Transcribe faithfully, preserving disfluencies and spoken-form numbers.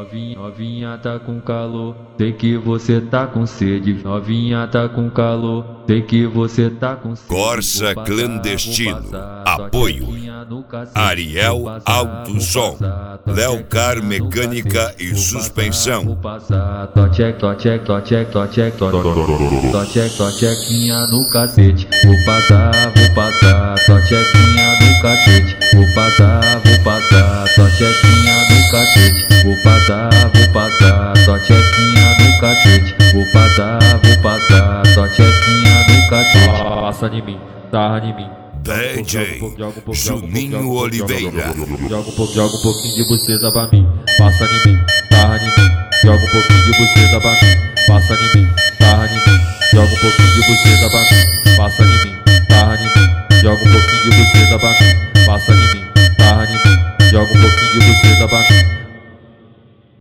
Novinha, novinha tá com calor, sei que você tá com sede. Novinha tá com calor, sei que você tá com sede. Corsa Vou passar, Clandestino. vou passar, Apoio toquinha no cacete. Ariel Vou passar, Autosom, vou passar, Léo Car toquinha no Mecânica cacete. e Vou Suspensão. Vou passar, tocheck, tocheck, tocheck, tocheck, tocheck, tocheck, tochequinha no cacete. Vou passar, vou passar, tochequinha no cacete. Vou passar, vou passar, tochequinha no cacete. Vou passar, vou passar, tochequinha no cacete. Vou passar, vou passar, tochequinha no cacete. Passa em mim, sarra em mim. D J Juninho Oliveira. Joga um pouco, joga um pouquinho de buceta pra mim. Passa em mim, sarra em mim. Joga um pouquinho de buceta pra mim. Passa em mim, sarra em mim. Joga um pouquinho de buceta pra mim. Passa em mim, sarra em mim. Joga um pouquinho de buceta pra mim. Passa em mim, sarra em mim. Joga um pouquinho de buceta pra mim.